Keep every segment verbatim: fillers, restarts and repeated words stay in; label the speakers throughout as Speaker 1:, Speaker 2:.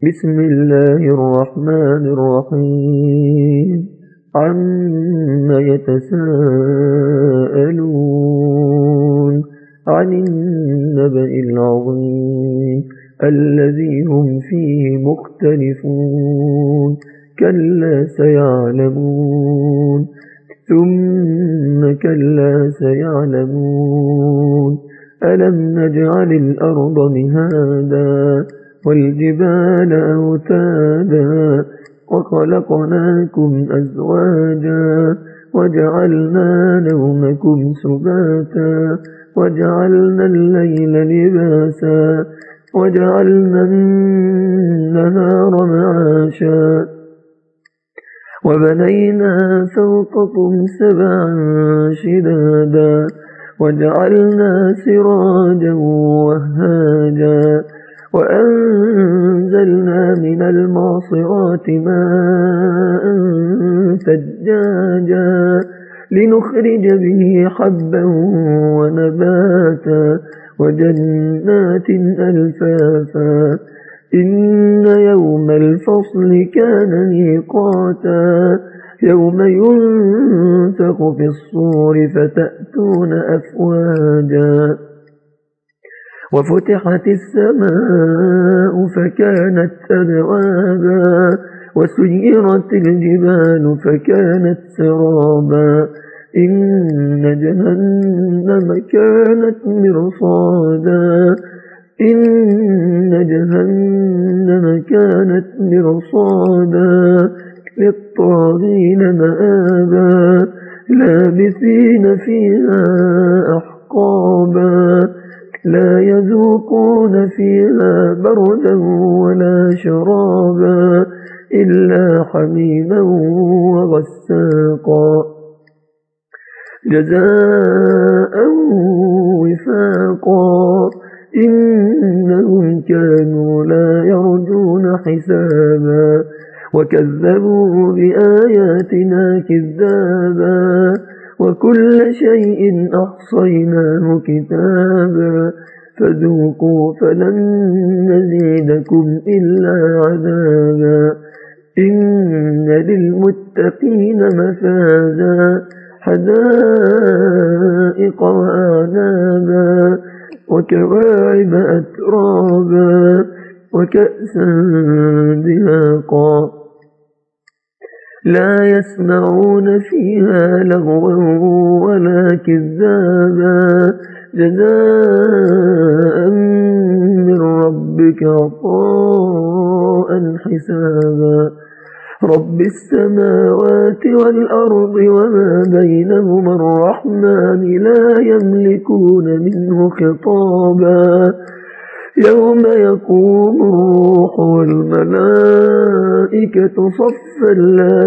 Speaker 1: بسم الله الرحمن الرحيم عما يتساءلون عن النبأ العظيم الذي هم فيه مختلفون كلا سيعلمون ثم كلا سيعلمون ألم نجعل الأرض مهادا والجبال أوتادا وخلقناكم أزواجا وجعلنا نومكم سباتا وجعلنا الليل لباسا وجعلنا النهار معاشا وبنينا فوقكم سبعا شدادا وجعلنا سراجا وهاجا وأنزلنا من المعصرات ماء ثجاجا لنخرج به حبا ونباتا وجنات ألفافا إن يوم الفصل كان ميقاتا يوم ينفخ في الصور فتأتون أفواجا وفتحت السماء فكانت أبوابا وسيرت الجبال فكانت سرابا إن جهنم كانت مرصادا إن جهنم كانت مرصادا للطاغين مآبا لابثين فيها أحقابا لا يذوقون فيها بردا ولا شرابا إلا حميما وغساقا جزاء وفاقا إنهم كانوا لا يرجون حسابا وكذبوا بآياتنا كذابا وكل شيء أحصيناه كتابا فذوقوا فلن نزيدكم إلا عذابا إن للمتقين مفازا حدائق وأعنابا وكواعب أترابا وكأسا دهاقا لا يسمعون فيها لغوا ولا كذابا جزاء من ربك عطاء حسابا رب السماوات والأرض وما بينهما الرحمن لا يملكون منه خطابا يوم يقوم الروح والملائكة صفا لا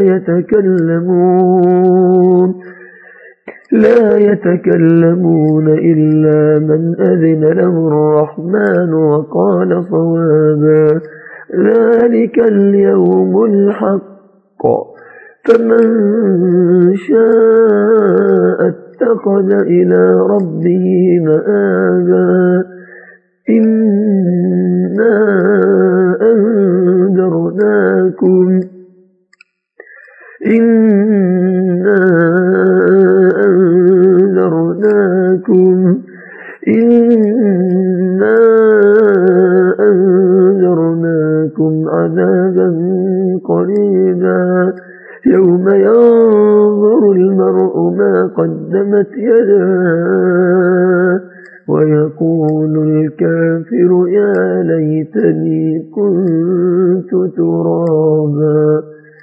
Speaker 1: يتكلمون لا يتكلمون إلا من أذن له الرحمن وقال صوابا ذلك اليوم الحق فمن شاء اتخذ إلى ربه مآبا إنا أنذرناكم إنا أنذرناكم إنا أنذرناكم عذابا قريبا يوم ينظر المرء ما قدمت يداه ويقول الكافر يا ليتني كنت ترابا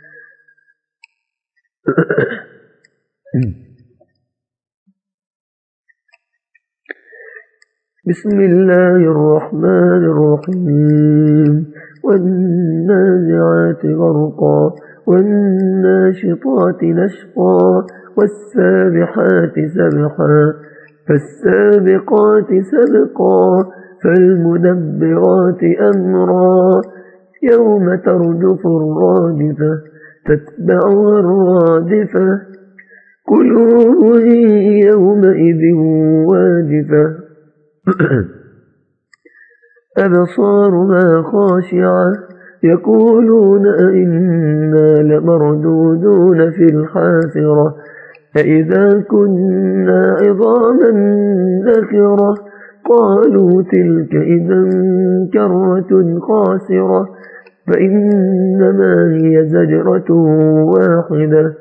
Speaker 1: بسم الله الرحمن الرحيم والنازعات غرقا والناشطات نشطا والسابحات سبحا فالسابقات سبقا فالمدبرات أمرا يوم ترجف الرادفة تتبعها الرادفة قلوب يومئذ واجفة أبصارها خاشعة يقولون أئنا لمردودون في الحافرة أئذا كنا عظاما نخرة قالوا تلك إذا كرة خاسرة فإنما هي زجرة واحدة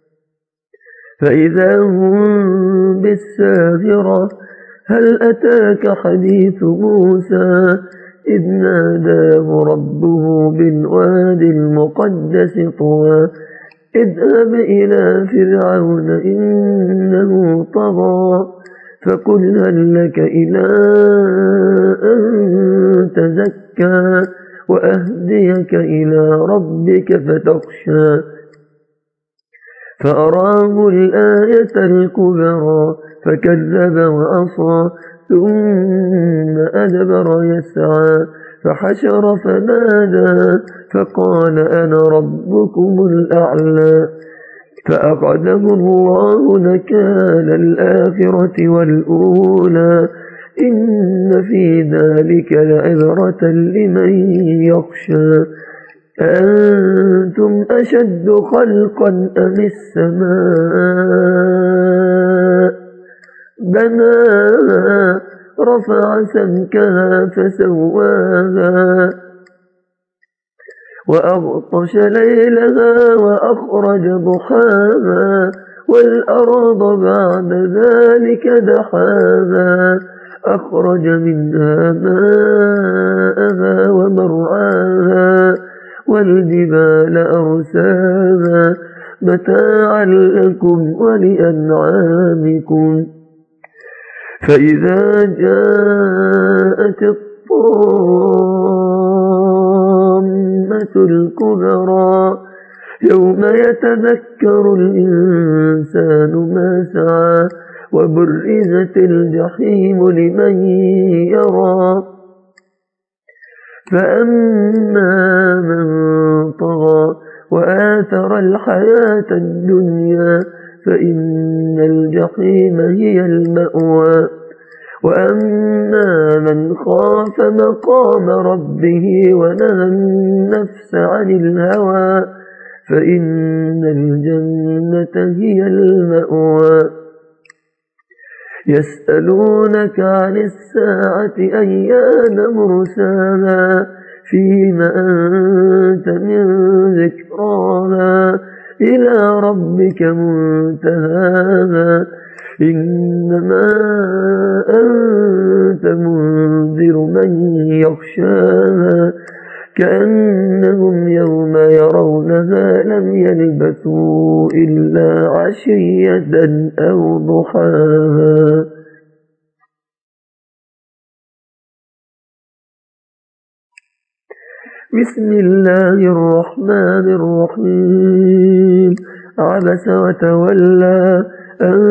Speaker 1: فإذا هم بالساهرة هل أتاك حديث موسى إذ ناداه ربه بالوادي المقدس طوى اذهب إلى فرعون إنه طغى فقل هل لك إلى أن تزكى وأهديك إلى ربك فتخشى فأراه الآية الكبرى فكذب وعصى ثم أدبر يسعى فحشر فنادى فقال أنا ربكم الأعلى فأخذه الله نكال الآخرة والأولى إن في ذلك لعبرة لمن يخشى أنتم أشد خلقا أم السماء بناها رفع سمكها فسواها وأغطش ليلها وأخرج ضحاها والأرض بعد ذلك دحاها أخرج منها ماءها ومرعاها والجبال أرساها متاعا لكم ولأنعامكم فإذا جاءت الطامة الكبرى يوم يتذكر الإنسان ما سعى وبرزت الجحيم لمن يرى فأما من طغى وآثر الحياة الدنيا فإن الجحيم هي المأوى وأما من خاف مقام ربه ونهى النفس عن الهوى فإن الجنة هي المأوى يسألونك عن الساعة أيان مرساها فيما أنت من ذكراها إلى ربك منتهاها إنما أنت منذر من يخشاها كأنهم يوم يرونها لم يلبثوا إلا عشية أو ضحاها. بسم الله الرحمن الرحيم عبس وتولى أن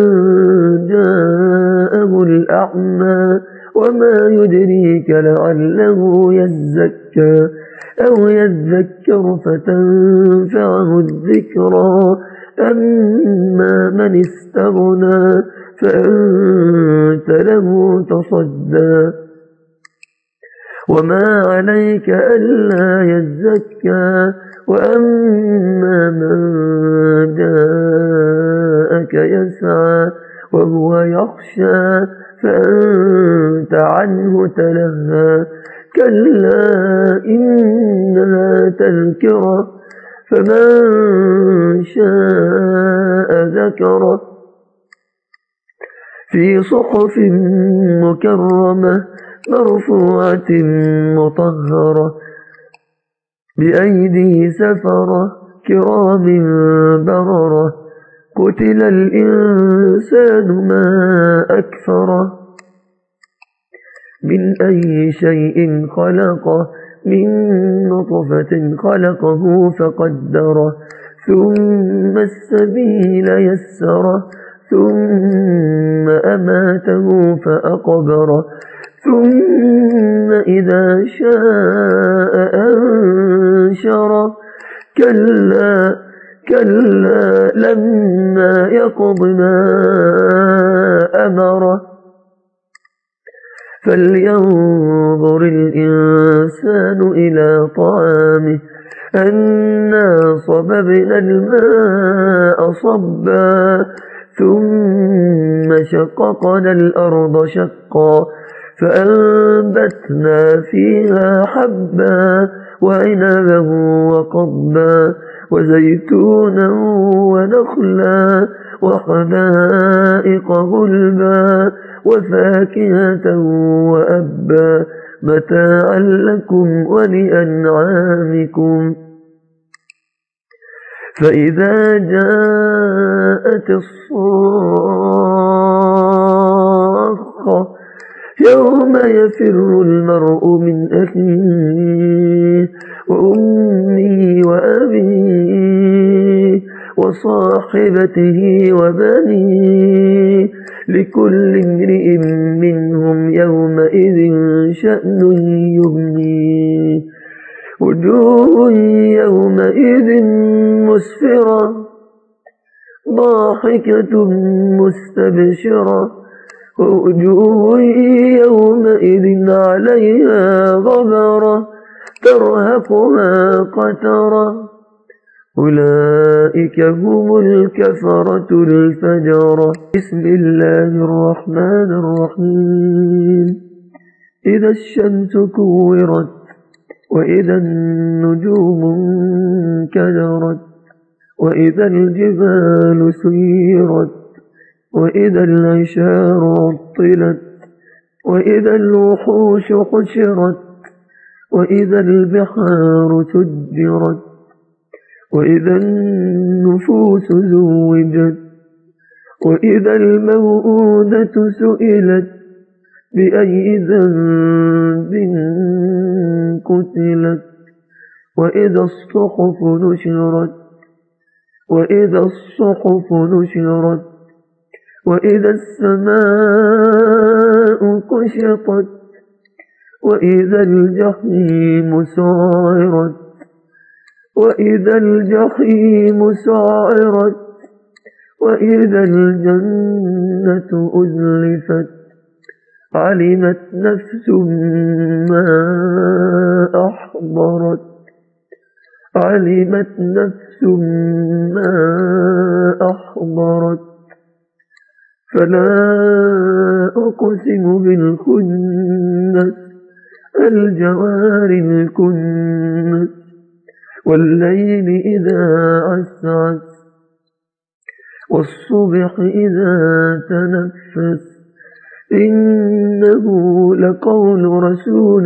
Speaker 1: جاءه الأعمى وما يدريك لعله يزكى أو يذكر فتنفعه الذكرى أما من استغنى فأنت له تصدى وما عليك ألا يزكى وأما من جاءك يسعى وهو يخشى فأنت عنه تلهى كلا إنها تذكرة فمن شاء ذكره في صحف مكرمة مرفوعة مطهرة بأيدي سفرة كرام بررة قتل الإنسان ما أكفره من أي شيء خلقه من نطفة خلقه فقدره ثم السبيل يسره ثم أماته فأقبره ثم إذا شاء أنشره كلا كلا لما يقض ما أمره فلينظر الإنسان إلى طعامه أنا صببنا الماء صبا ثم شققنا الأرض شقا فأنبتنا فيها حبا وعنبا وقضبا وزيتونا ونخلا وحدائق غلبا وفاكهة وأبا متاعا لكم ولأنعامكم. فإذا جاءت الصاخة يوم يفر المرء من أخيه وأمه وأبيه وصاحبته وبنيه لكل امرئ منهم يومئذ شأن يغنيه وجوه يومئذ مسفرة ضاحكة مستبشرة ووجوه يومئذ عليها غبرة ترهقها قترة أولئك هم الكفرة الفجرة. بسم الله الرحمن الرحيم. إذا الشمس كورت وإذا النجوم انكدرت وإذا الجبال سيرت وإذا العشار عطلت وإذا الوحوش حشرت وإذا البحار سجرت وإذا النفوس زوجت وإذا الموءودة سئلت بأي ذنب قتلت وإذا الصحف نشرت وإذا الصحف نشرت وإذا السماء كشطت وإذا الجحيم سعرت وإذا الجحيم سعرت وإذا الجنة أزلفت علمت نفس ما أحضرت علمت نفس ما أحضرت فلا أقسم بالخنس الجوار الكنس والليل إذا عسعس والصبح إذا تنفس إنه لقول رسول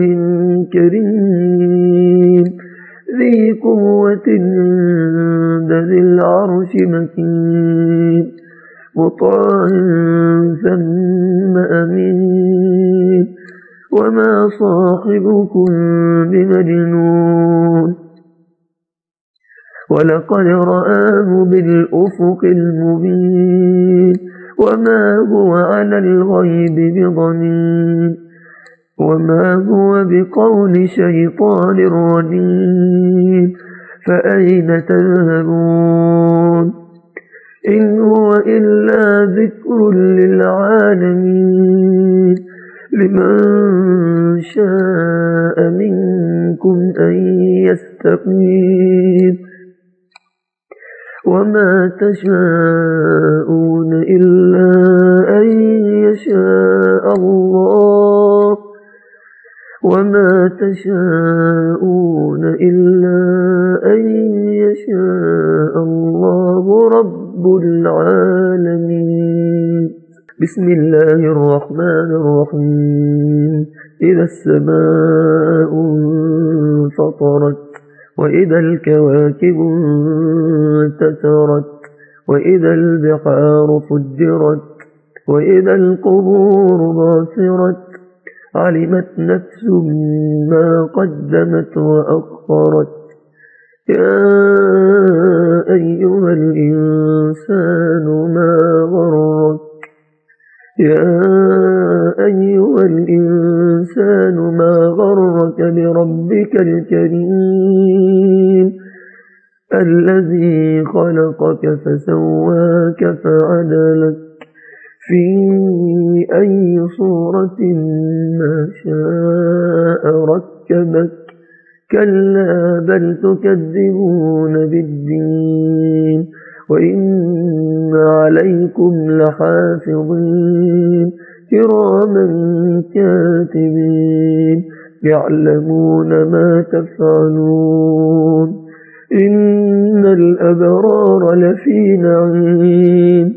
Speaker 1: كريم ذي قوة عند ذي العرش مكين مطاع ثم أمين وما صاحبكم بمجنون ولقد رآه بالأفق المبين وما هو على الغيب بضنين وما هو بقول شيطان رجيم فأين تذهبون إن هو إلا ذكر للعالمين لمن شاء منكم أن يستقيم وما تشاءون إلا أن يشاء الله وما تشاءون إلا أن يشاء الله رب العالمين. بسم الله الرحمن الرحيم. إذا السماء انفطرت وإذا الكواكب انتثرت وإذا البحار فجرت وإذا القبور بعثرت علمت نفس ما قدمت وأخرت يا أيها الإنسان ما غرك يا أيها الإنسان ما غرك بربك الكريم الذي خلقك فسواك فعدلك في أي صورة ما شاء ركبك كلا بل تكذبون بالدين وإن عليكم لحافظين كراما كاتبين يعلمون ما تفعلون إن الأبرار لفي نعيم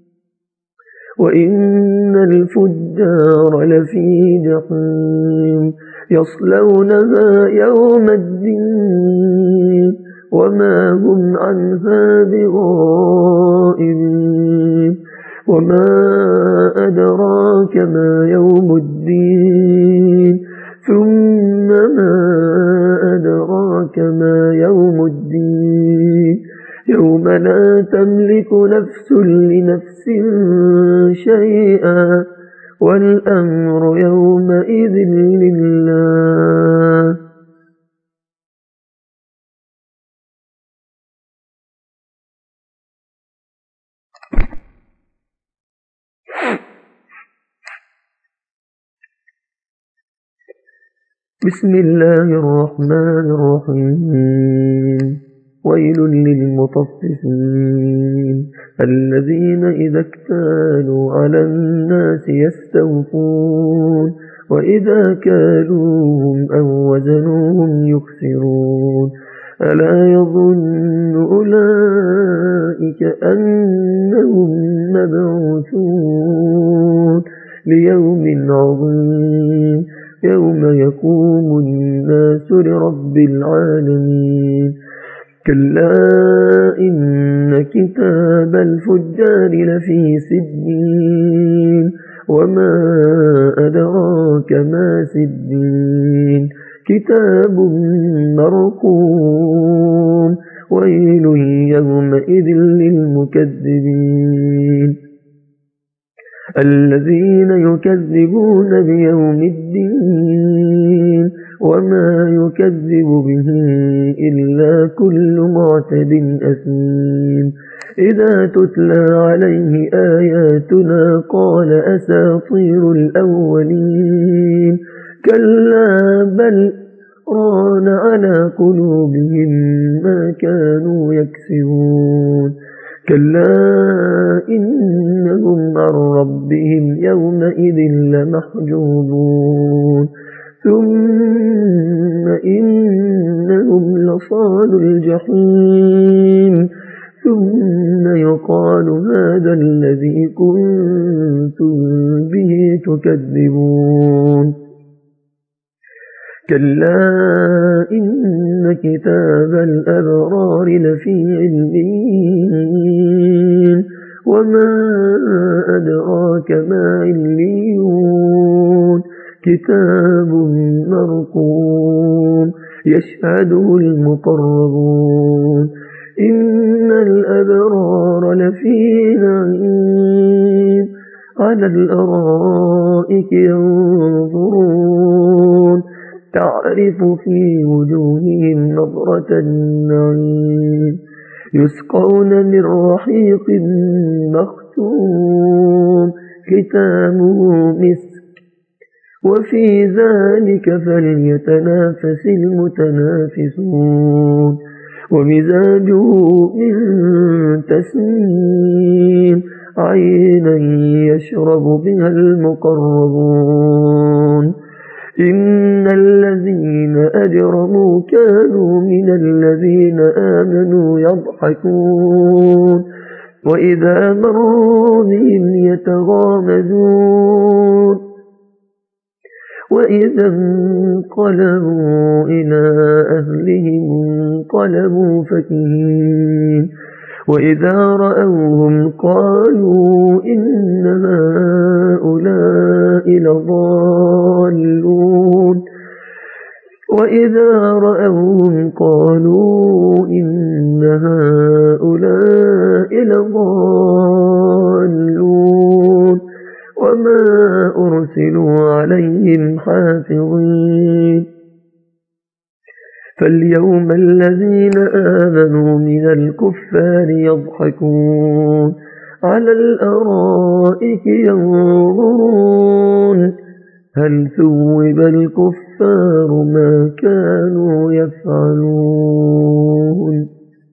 Speaker 1: وإن الفجار لفي جحيم يصلونها يوم الدين وما هم عنها بغائبين وما أدراك ما يوم الدين ثم ما أدراك ما يوم الدين يوم لا تملك نفس لنفس شيئا والأمر يومئذ لله. بسم الله الرحمن الرحيم ويل للمطففين الذين إذا اكتالوا على الناس يستوفون وإذا كالوهم أو وزنوهم يخسرون ألا يظن أولئك أنهم مبعوثون ليوم عظيم يوم يقوم الناس لرب العالمين كلا إن كتاب الفجار لفي سجين وما أدراك ما سجين كتاب مرقوم ويل يومئذ للمكذبين الذين يكذبون بيوم الدين وما يكذب به إلا كل معتد أثيم إذا تتلى عليه آياتنا قال أساطير الأولين كلا بل ران على قلوبهم ما كانوا يكسبون كلا إنهم عن ربهم يومئذ لمحجوبون ثم إنهم لصال الجحيم ثم يقال هذا الذي كنتم به تكذبون كلا إن كتاب الأبرار لفي عليين وما أدراك ما عليون كتاب مرقوم يشهده المقربون إن الأبرار لفي نعيم على الأرائك ينظرون تعرف في وجوههم نظرة النعيم يسقون من رحيق مختوم ختامه مسك وفي ذلك فليتنافس المتنافسون ومزاجه من تسنيم عينا يشرب بها المقربون إن الذين أجرموا كانوا من الذين آمنوا يضحكون وإذا مروا بهم يتغامزون وإذا انقلبوا إلى أهلهم انقلبوا فكهين وإذا رأوهم قالوا إن هؤلاء لضالون وإذا رأوهم قالوا إن هؤلاء لضالون وما أرسلوا عليهم حافظين فاليوم الذين آمنوا من الكفار يضحكون على الأرائك ينظرون هل ثوب الكفار ما كانوا يفعلون.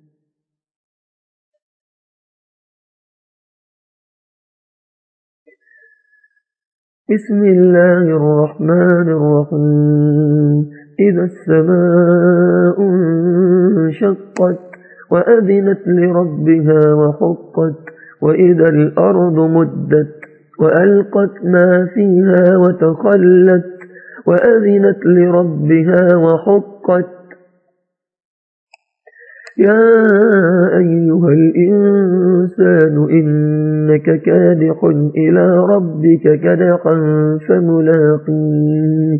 Speaker 1: بسم الله الرحمن الرحيم إذا السماء انشقت وأذنت لربها وحقت وإذا الأرض مدت وألقت ما فيها وتخلت وأذنت لربها وحقت يا أيها الإنسان إنك كادح إلى ربك كدحا فملاقيه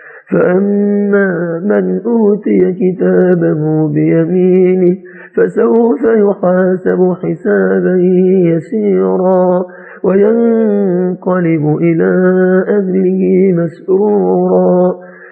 Speaker 1: فأما من أوتي كتابه بيمينه فسوف يحاسب حسابا يسيرا وينقلب إلى أهله مسرورا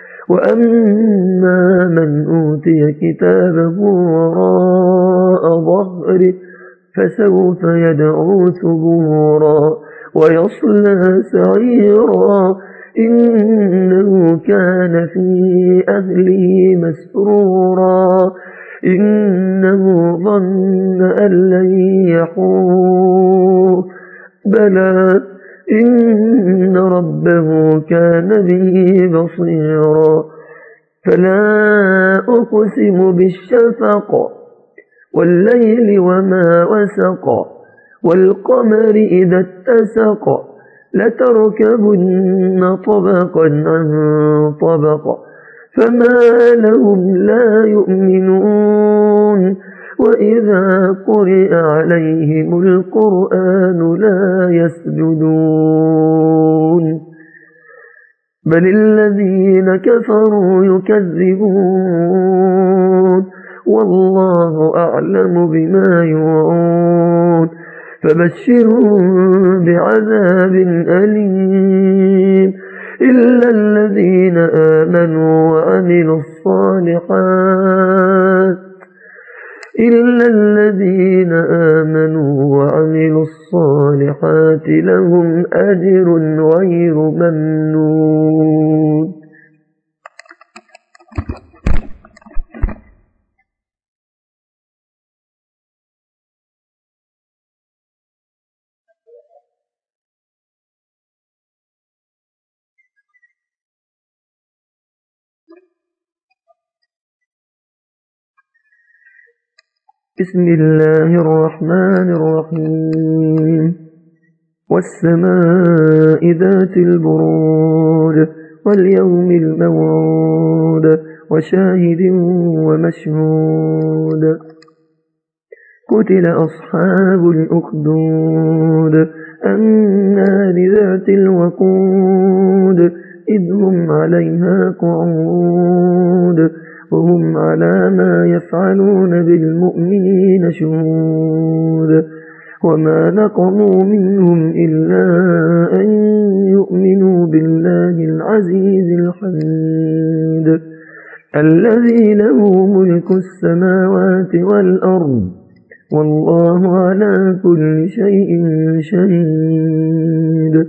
Speaker 1: وأما من أوتي كتابه وراء ظهره فسوف يدعو ثبورا ويصلى سعيرا إنه كان في أهله مسرورا إنه ظن أن لن يحور بلى إن ربه كان به بصيرا فلا أقسم بالشفق والليل وما وسق والقمر إذا اتسق لتركبن طبقا عن طبق فما لهم لا يؤمنون وإذا قرئ عليهم القرآن لا يسجدون بل الذين كفروا يكذبون والله أعلم بما يوعون فبشرهم بعذاب أليم إلا الذين آمنوا وعملوا الصالحات إلا الذين آمنوا وعملوا الصالحات لهم أجر غير ممنون. بسم الله الرحمن الرحيم والسماء ذات البروج واليوم الموعود وشاهد ومشهود قتل أصحاب الأخدود النار ذات الوقود إذ هم عليها قعود وهم على ما يفعلون بالمؤمنين شهود وما نقموا منهم إلا أن يؤمنوا بالله العزيز الحميد الذي له ملك السماوات والأرض والله على كل شيء شهيد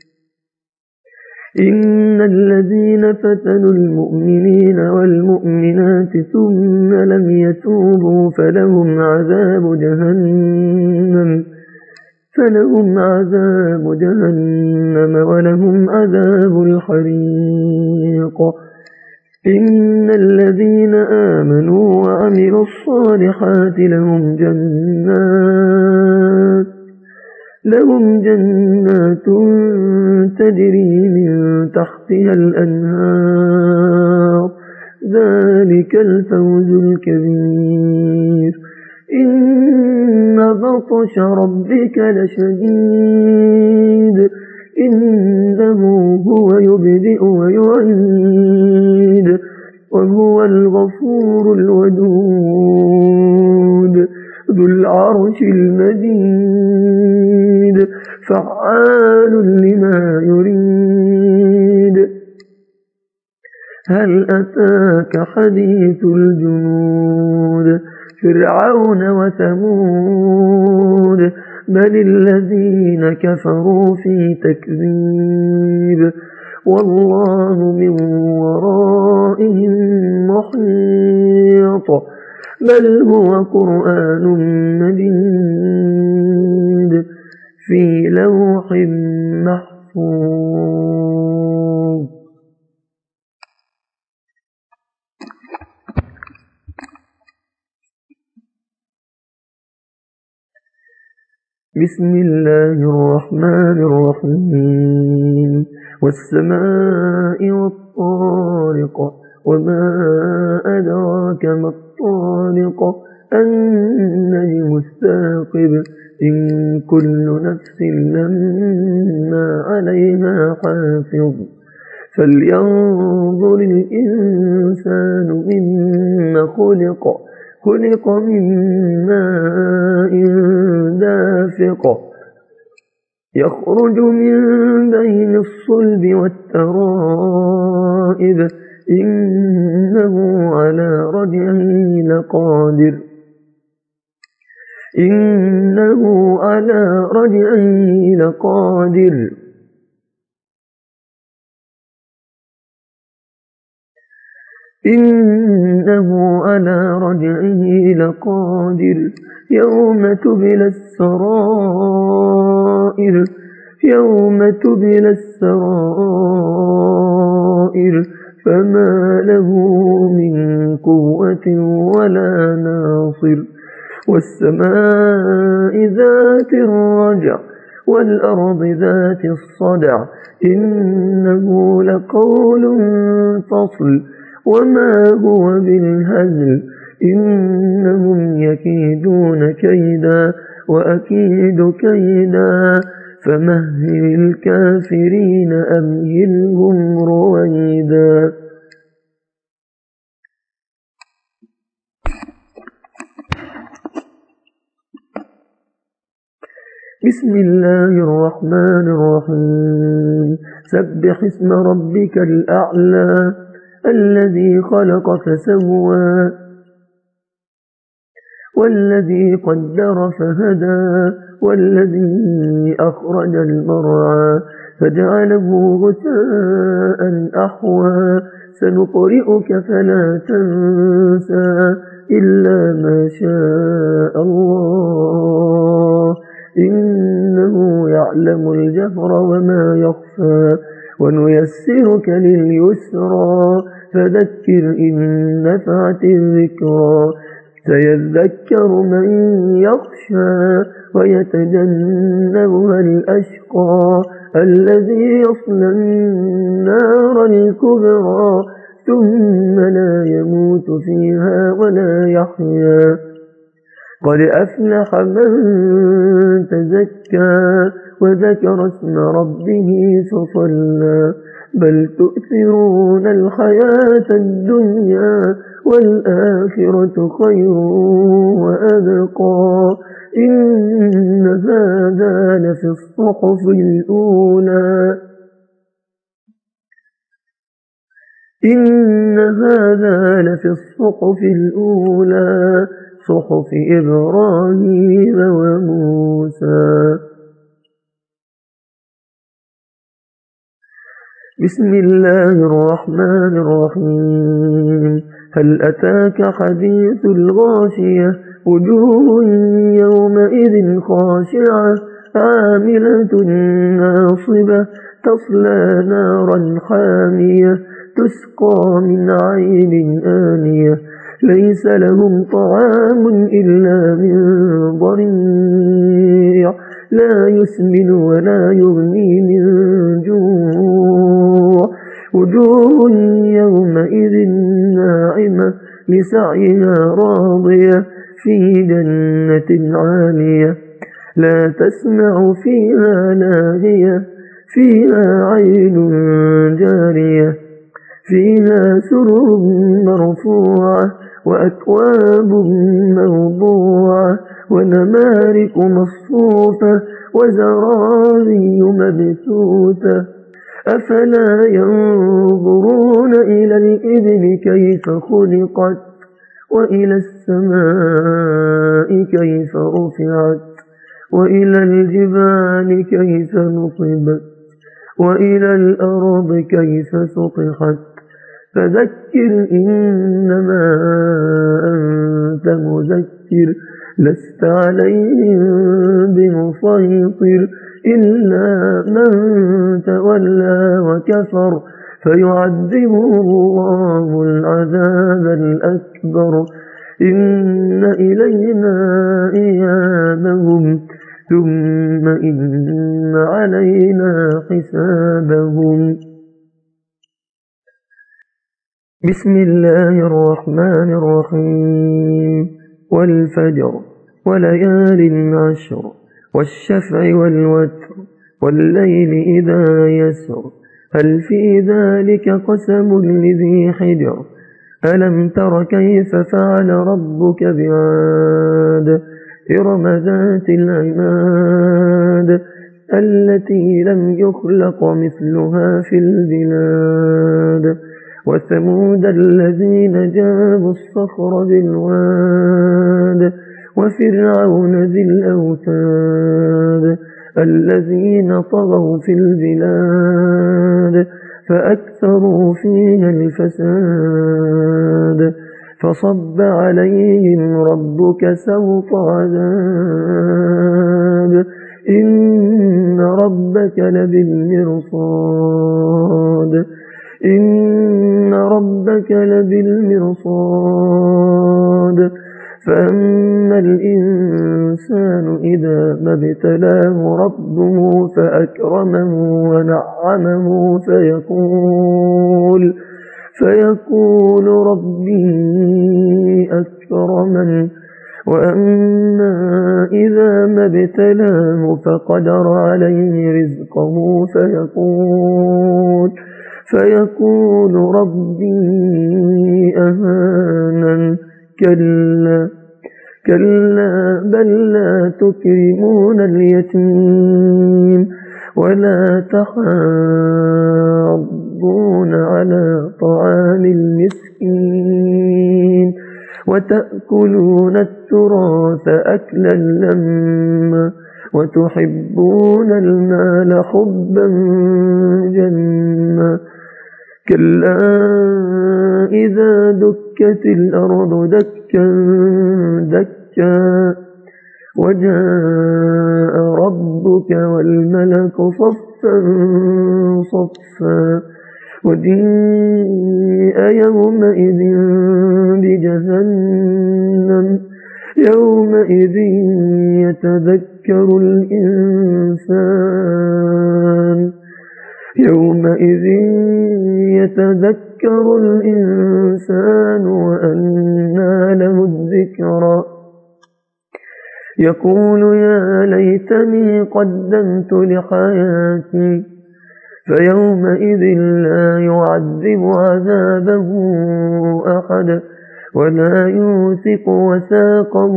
Speaker 1: إن الذين فتنوا المؤمنين والمؤمنات ثم لم يتوبوا فلهم عذاب جهنم فلهم عذاب جهنم ولهم عذاب الحريق إن الذين آمنوا وعملوا الصالحات لهم جنات لهم جنات تجري من تحتها الأنهار ذلك الفوز الكبير إن بطش ربك لشديد إنه هو يبدئ ويعيد وهو الغفور الودود ذو العرش المجيد فعال لما يريد هل أتاك حديث الجنود فرعون وثمود بل الذين كفروا في تكذيب والله من ورائهم محيط بل هو قرآن مجيد في لوح محفوظ. بسم الله الرحمن الرحيم والسماء والطارق وما أدراك ما الطارق النجم الثاقب إن كل نفس لما عليها حافظ فلينظر الإنسان مما خلق خلق من ماء دافق يخرج من بين الصلب والترائب إنه على رجعه لقادر إنه على رجعه لقادر إنه على رجعه لقادر يوم تبلى السرائر يوم تبلى السرائر فما له من قوة ولا ناصر والسماء ذات الرجع والأرض ذات الصدع إنه لقول فصل وما هو بالهزل إنهم يكيدون كيدا وأكيد كيدا فمهل الكافرين أمهلهم رويدا. بسم الله الرحمن الرحيم سبح اسم ربك الأعلى الذي خلق فسوى والذي قدر فهدى والذي أخرج المرعى فجعله غثاء أحوى سنقرئك فلا تنسى إلا ما شاء الله إنه يعلم الجهر وما يخفى ونيسرك لليسرى فذكر إن نفعت الذكرى سيذكر من يخشى ويتجنبها الأشقى الذي يصلى النار الكبرى ثم لا يموت فيها ولا يحيا قد أفلح من تزكى وذكر اسم ربه فصلى بل تؤثرون الحياة الدنيا والآخرة خير وأبقى إن هذا لفي الصحف الأولى إن هذا لفي الصحف الأولى صحف إبراهيم وموسى. بسم الله الرحمن الرحيم هل أتاك حديث الغاشية وجوه يومئذ خاشعة عاملة ناصبة تصلى نارا حامية تسقى من عين آنية ليس لهم طعام إلا من ضريع لا يسمن ولا يغني من جوع وجوه يومئذ ناعمة لسعيها راضية في جنة عالية لا تسمع فيها لاغية فيها عين جارية فيها سرر مرفوعة وأكواب موضوعة ونمارق مصفوفة وزرابي مبثوثة أفلا ينظرون إلى الإبل كيف خلقت وإلى السماء كيف رفعت وإلى الجبال كيف نصبت وإلى الأرض كيف سطحت فذكر إنما أنت مذكر لست عليهم بمسيطر إلا من تولى وكفر فيعذبه الله العذاب الأكبر إن إلينا إيابهم ثم إن علينا حسابهم. بسم الله الرحمن الرحيم والفجر وليال عشر والشفع والوتر والليل إذا يسر هل في ذلك قسم لذي حجر ألم تر كيف فعل ربك بعاد إرم ذات العماد التي لم يخلق مثلها في البلاد وثمود الذين جابوا الصخر بالواد وفرعون ذي الأوتاد الذين طغوا في البلاد فأكثروا فيها الفساد فصب عليهم ربك سوط عذاب إن ربك لبالمرصاد إن ربك لبالمرصاد فأما الإنسان إذا ما ابتلاه ربه فأكرمه ونعمه فيقول فيقول ربي أكرمن وأما إذا ما ابتلاه فقدر عليه رزقه فيقول فيقول ربي أهانن كلا كلا بل لا تكرمون اليتيم ولا تحاضون على طعام المسكين وتأكلون التراث أكلا لما وتحبون المال حبا جما كلا إذا دكت الأرض دكا دكا وجاء ربك والملك صفا صفا وجيء يومئذ بجهنم يومئذ يتذكر الإنسان يومئذ يتذكر الإنسان وأنى له الذكرى يقول يا ليتني قدمت لحياتي فيومئذ لا يعذب عذابه أحد ولا يوثق وثاقه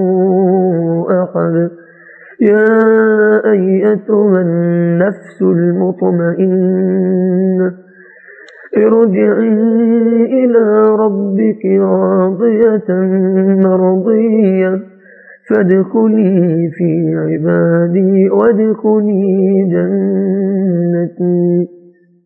Speaker 1: أحد يا أيتها النفس المطمئنة ارجعي إلى ربك راضية مرضية فادخلي في عبادي وادخلي جنتي.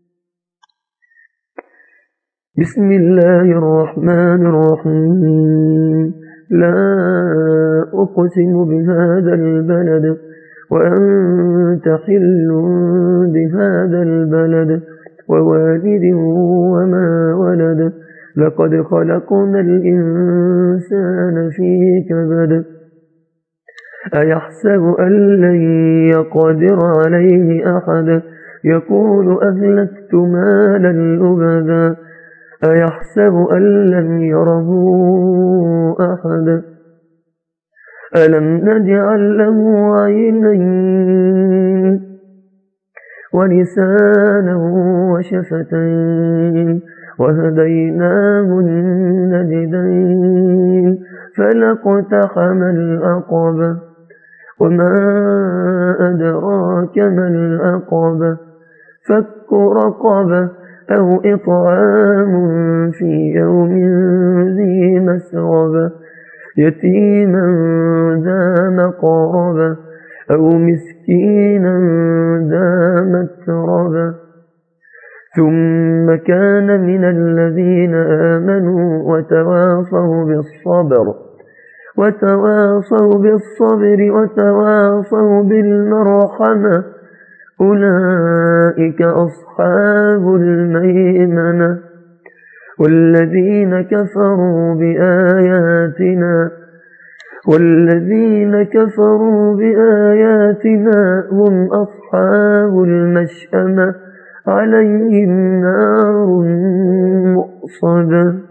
Speaker 1: بسم الله الرحمن الرحيم لا أقسم بهذا البلد وأنت حل بهذا البلد ووالد وما ولد لقد خلقنا الإنسان في كبد أيحسب أن لن يقدر عليه أحد يقول أهلكت مالا لبدا أيحسب أن لم يره أحد ألم نجعل له عينين ولسانا وشفتين وهديناه النجدين فلاقتحم العقبة وما أدراك ما العقبة فك رقبة أو إطعام في يوم ذي مسغبة يتيما ذا مقربة أو مسكينا ذا متربة ثم كان من الذين آمنوا وتواصوا بالصبر وتواصوا بالصبر وتواصوا بالمرحمة أولئك أصحاب الميمنة والذين كفروا بآياتنا والذين كفروا بآياتنا هم أصحاب المشأمة عليهم نار مؤصدة.